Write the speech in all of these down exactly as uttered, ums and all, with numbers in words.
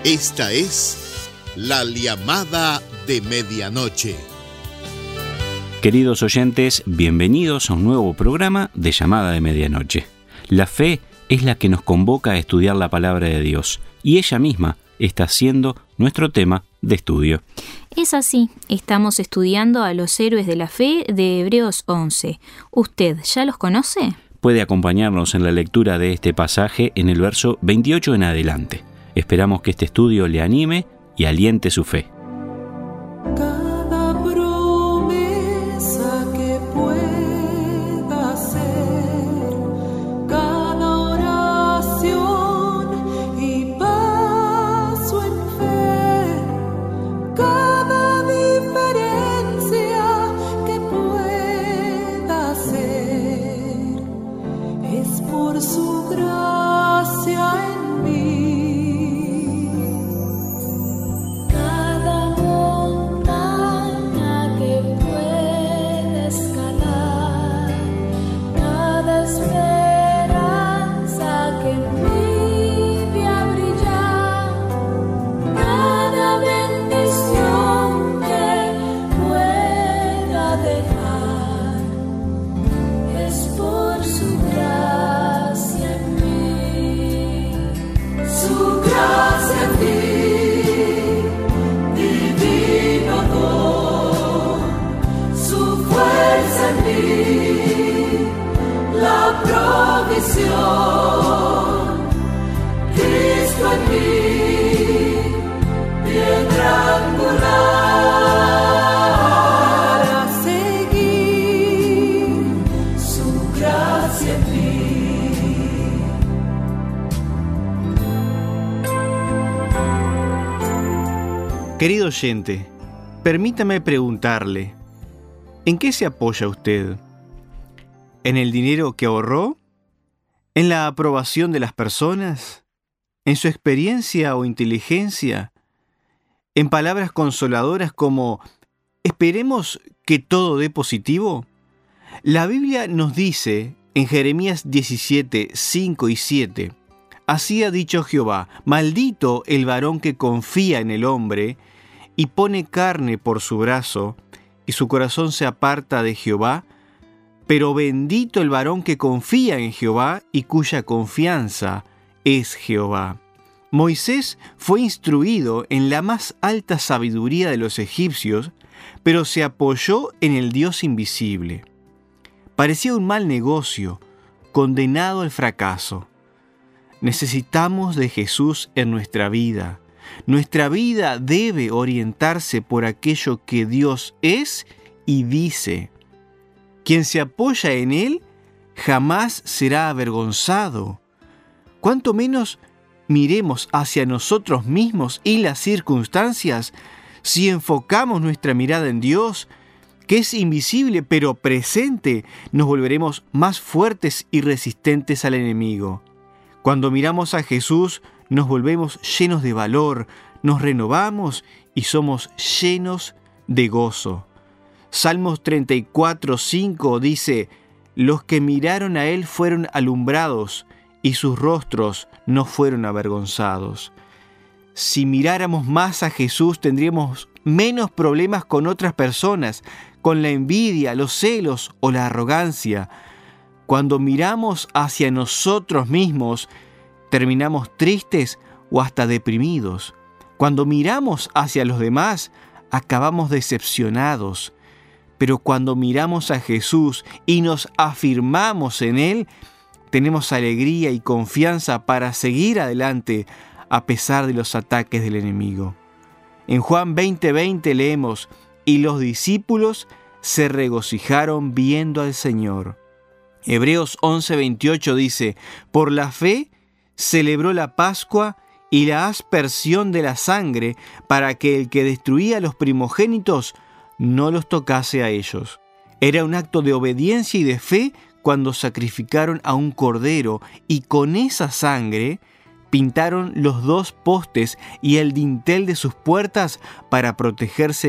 Esta es la llamada de medianoche. Queridos oyentes, bienvenidos a un nuevo programa de Llamada de Medianoche. La fe es la que nos convoca a estudiar la palabra de Dios y ella misma está siendo nuestro tema de estudio. Es así, estamos estudiando a los héroes de la fe de Hebreos once. ¿Usted ya los conoce? Puede acompañarnos en la lectura de este pasaje en el verso veintiocho en adelante. Esperamos que este estudio le anime y aliente su fe. Querido oyente, permítame preguntarle, ¿en qué se apoya usted? ¿En el dinero que ahorró? ¿En la aprobación de las personas? ¿En su experiencia o inteligencia? ¿En palabras consoladoras como esperemos que todo dé positivo? La Biblia nos dice en Jeremías diecisiete, cinco y siete, así ha dicho Jehová, maldito el varón que confía en el hombre y pone carne por su brazo, y su corazón se aparta de Jehová, pero bendito el varón que confía en Jehová y cuya confianza es Jehová. Moisés fue instruido en la más alta sabiduría de los egipcios, pero se apoyó en el Dios invisible. Parecía un mal negocio, condenado al fracaso. Necesitamos de Jesús en nuestra vida. Nuestra vida debe orientarse por aquello que Dios es y dice. Quien se apoya en Él jamás será avergonzado. Cuanto menos miremos hacia nosotros mismos y las circunstancias, si enfocamos nuestra mirada en Dios, que es invisible pero presente, nos volveremos más fuertes y resistentes al enemigo. Cuando miramos a Jesús, nos volvemos llenos de valor, nos renovamos y somos llenos de gozo. Salmos treinta y cuatro, cinco dice, los que miraron a Él fueron alumbrados y sus rostros no fueron avergonzados. Si miráramos más a Jesús, tendríamos menos problemas con otras personas, con la envidia, los celos o la arrogancia. Cuando miramos hacia nosotros mismos, terminamos tristes o hasta deprimidos. Cuando miramos hacia los demás, acabamos decepcionados. Pero cuando miramos a Jesús y nos afirmamos en Él, tenemos alegría y confianza para seguir adelante a pesar de los ataques del enemigo. En Juan veinte veinte leemos, y los discípulos se regocijaron viendo al Señor. Hebreos once veintiocho dice, por la fe celebró la Pascua y la aspersión de la sangre para que el que destruía a los primogénitos no los tocase a ellos. Era un acto de obediencia y de fe cuando sacrificaron a un cordero y con esa sangre pintaron los dos postes y el dintel de sus puertas para protegerse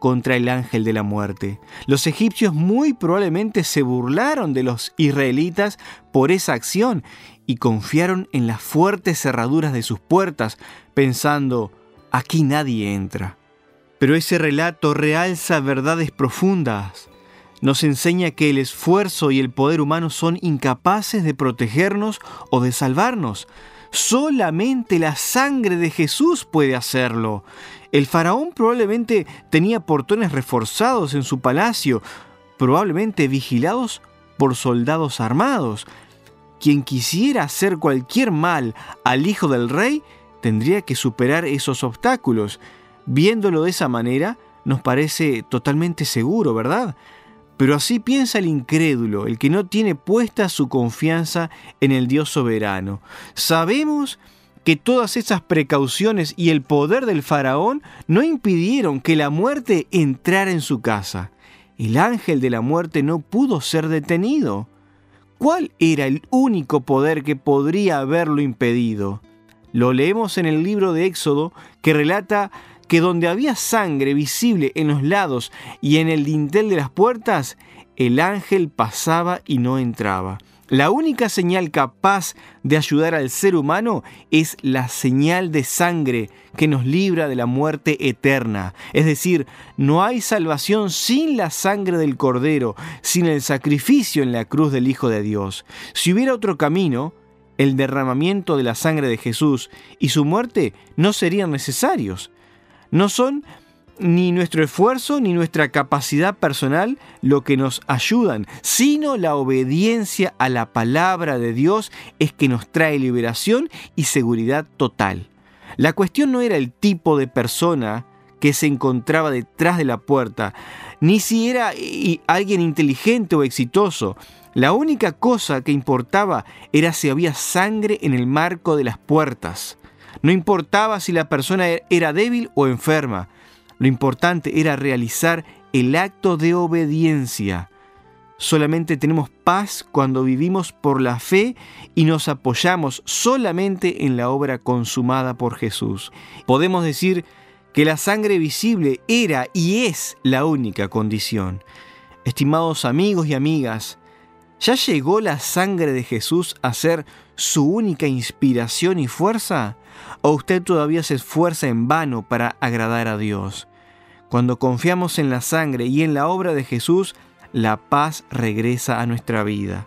contra el ángel de la muerte. Los egipcios muy probablemente se burlaron de los israelitas por esa acción y confiaron en las fuertes cerraduras de sus puertas, pensando, aquí nadie entra. Pero ese relato realza verdades profundas. Nos enseña que el esfuerzo y el poder humano son incapaces de protegernos o de salvarnos. Solamente la sangre de Jesús puede hacerlo. El faraón probablemente tenía portones reforzados en su palacio, probablemente vigilados por soldados armados. Quien quisiera hacer cualquier mal al hijo del rey tendría que superar esos obstáculos. Viéndolo de esa manera, nos parece totalmente seguro, ¿verdad? Pero así piensa el incrédulo, el que no tiene puesta su confianza en el Dios soberano. Sabemos que todas esas precauciones y el poder del faraón no impidieron que la muerte entrara en su casa. El ángel de la muerte no pudo ser detenido. ¿Cuál era el único poder que podría haberlo impedido? Lo leemos en el libro de Éxodo, que relata que donde había sangre visible en los lados y en el dintel de las puertas, el ángel pasaba y no entraba. La única señal capaz de ayudar al ser humano es la señal de sangre que nos libra de la muerte eterna. Es decir, no hay salvación sin la sangre del Cordero, sin el sacrificio en la cruz del Hijo de Dios. Si hubiera otro camino, el derramamiento de la sangre de Jesús y su muerte no serían necesarios. No son ni nuestro esfuerzo ni nuestra capacidad personal lo que nos ayudan, sino la obediencia a la palabra de Dios es que nos trae liberación y seguridad total. La cuestión no era el tipo de persona que se encontraba detrás de la puerta, ni si era alguien inteligente o exitoso. La única cosa que importaba era si había sangre en el marco de las puertas. No importaba si la persona era débil o enferma. Lo importante era realizar el acto de obediencia. Solamente tenemos paz cuando vivimos por la fe y nos apoyamos solamente en la obra consumada por Jesús. Podemos decir que la sangre visible era y es la única condición. Estimados amigos y amigas, ¿ya llegó la sangre de Jesús a ser su única inspiración y fuerza? ¿O usted todavía se esfuerza en vano para agradar a Dios? Cuando confiamos en la sangre y en la obra de Jesús, la paz regresa a nuestra vida.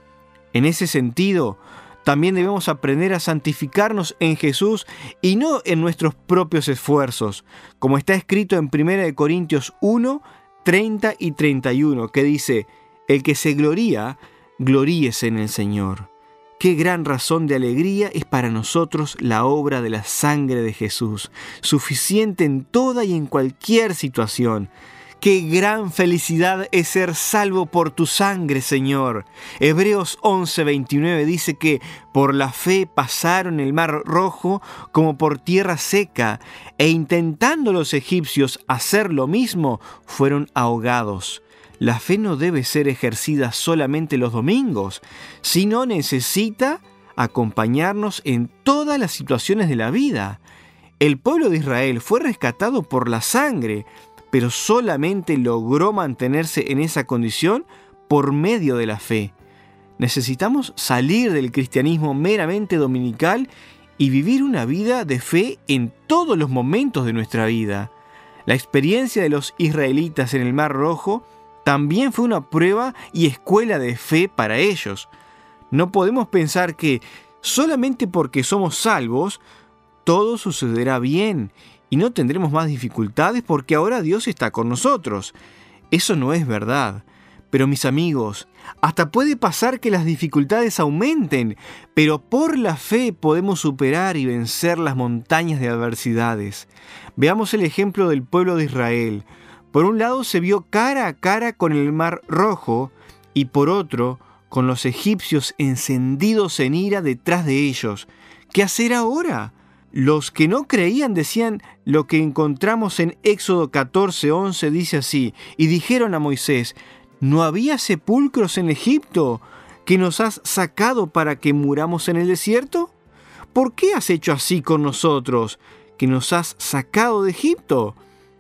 En ese sentido, también debemos aprender a santificarnos en Jesús y no en nuestros propios esfuerzos, como está escrito en primera de Corintios uno, treinta y treinta y uno, que dice: el que se gloría, gloríese en el Señor. Qué gran razón de alegría es para nosotros la obra de la sangre de Jesús, suficiente en toda y en cualquier situación. Qué gran felicidad es ser salvo por tu sangre, Señor. Hebreos once, veintinueve dice que por la fe pasaron el mar rojo como por tierra seca, e intentando los egipcios hacer lo mismo, fueron ahogados. La fe no debe ser ejercida solamente los domingos, sino necesita acompañarnos en todas las situaciones de la vida. El pueblo de Israel fue rescatado por la sangre, pero solamente logró mantenerse en esa condición por medio de la fe. Necesitamos salir del cristianismo meramente dominical y vivir una vida de fe en todos los momentos de nuestra vida. La experiencia de los israelitas en el Mar Rojo también fue una prueba y escuela de fe para ellos. No podemos pensar que solamente porque somos salvos, todo sucederá bien y no tendremos más dificultades porque ahora Dios está con nosotros. Eso no es verdad. Pero mis amigos, hasta puede pasar que las dificultades aumenten, pero por la fe podemos superar y vencer las montañas de adversidades. Veamos el ejemplo del pueblo de Israel. Por un lado se vio cara a cara con el Mar Rojo y por otro con los egipcios encendidos en ira detrás de ellos. ¿Qué hacer ahora? Los que no creían decían lo que encontramos en Éxodo catorce, once, dice así: y dijeron a Moisés: ¿no había sepulcros en Egipto que nos has sacado para que muramos en el desierto? ¿Por qué has hecho así con nosotros, que nos has sacado de Egipto?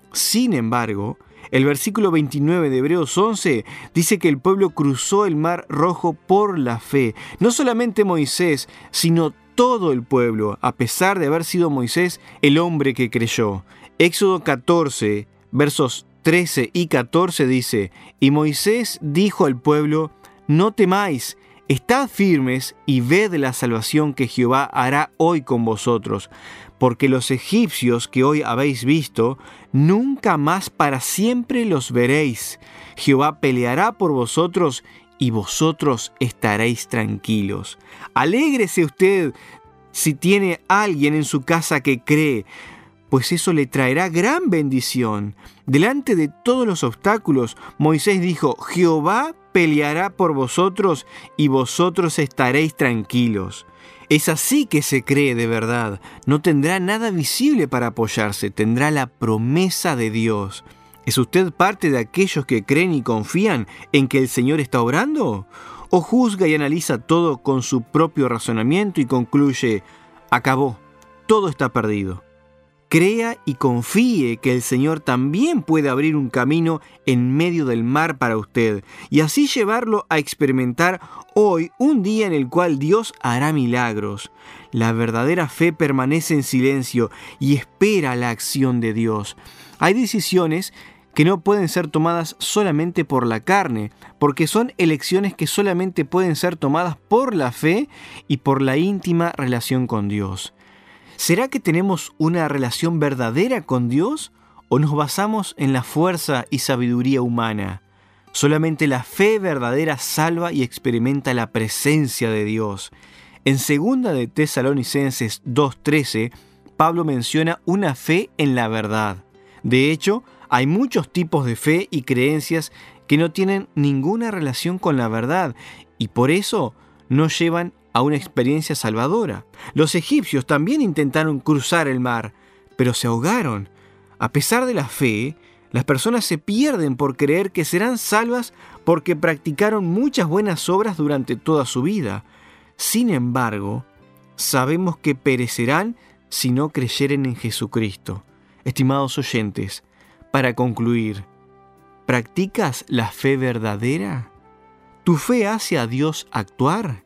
Sin embargo, el versículo veintinueve de Hebreos once dice que el pueblo cruzó el Mar Rojo por la fe. No solamente Moisés, sino todo el pueblo, a pesar de haber sido Moisés el hombre que creyó. Éxodo catorce, versos trece y catorce dice: Y Moisés dijo al pueblo: No temáis, estad firmes y ved la salvación que Jehová hará hoy con vosotros, porque los egipcios que hoy habéis visto, nunca más para siempre los veréis. Jehová peleará por vosotros y vosotros estaréis tranquilos. Alégrese usted si tiene alguien en su casa que cree, pues eso le traerá gran bendición. Delante de todos los obstáculos, Moisés dijo: Jehová peleará por vosotros y vosotros estaréis tranquilos. Es así que se cree de verdad. No tendrá nada visible para apoyarse, tendrá la promesa de Dios. ¿Es usted parte de aquellos que creen y confían en que el Señor está obrando? ¿O juzga y analiza todo con su propio razonamiento y concluye: acabó, todo está perdido? Crea y confíe que el Señor también puede abrir un camino en medio del mar para usted y así llevarlo a experimentar hoy un día en el cual Dios hará milagros. La verdadera fe permanece en silencio y espera la acción de Dios. Hay decisiones que no pueden ser tomadas solamente por la carne, porque son elecciones que solamente pueden ser tomadas por la fe y por la íntima relación con Dios. ¿Será que tenemos una relación verdadera con Dios o nos basamos en la fuerza y sabiduría humana? Solamente la fe verdadera salva y experimenta la presencia de Dios. En segunda de Tesalonicenses dos trece, Pablo menciona una fe en la verdad. De hecho, hay muchos tipos de fe y creencias que no tienen ninguna relación con la verdad y por eso no llevan a una experiencia salvadora. Los egipcios también intentaron cruzar el mar, pero se ahogaron. A pesar de la fe, las personas se pierden por creer que serán salvas porque practicaron muchas buenas obras durante toda su vida. Sin embargo, sabemos que perecerán si no creyeren en Jesucristo. Estimados oyentes, para concluir, ¿practicas la fe verdadera? ¿Tu fe hace a Dios actuar?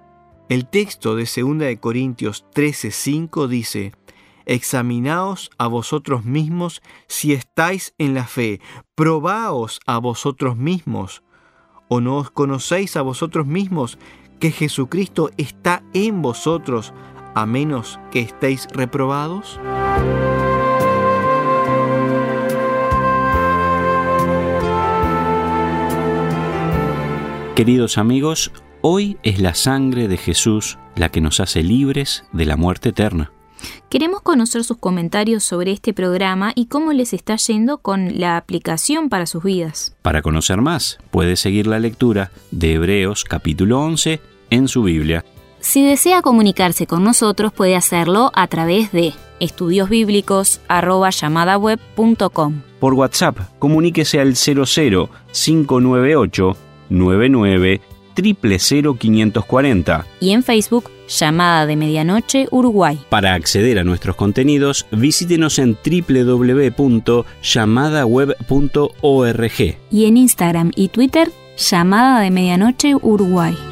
El texto de segunda de Corintios trece cinco dice: Examinaos a vosotros mismos si estáis en la fe, probaos a vosotros mismos. ¿O no os conocéis a vosotros mismos que Jesucristo está en vosotros, a menos que estéis reprobados? Queridos amigos, hoy es la sangre de Jesús la que nos hace libres de la muerte eterna. Queremos conocer sus comentarios sobre este programa y cómo les está yendo con la aplicación para sus vidas. Para conocer más, puede seguir la lectura de Hebreos capítulo once en su Biblia. Si desea comunicarse con nosotros, puede hacerlo a través de estudiosbíblicos arroba llamadaweb punto com. Por WhatsApp, comuníquese al cero cero cinco nueve ocho nueve nueve cero cero cero quinientos cuarenta. Y en Facebook, Llamada de Medianoche Uruguay. Para acceder a nuestros contenidos, visítenos en doble u doble u doble u punto llamada web punto org. Y en Instagram y Twitter, Llamada de Medianoche Uruguay.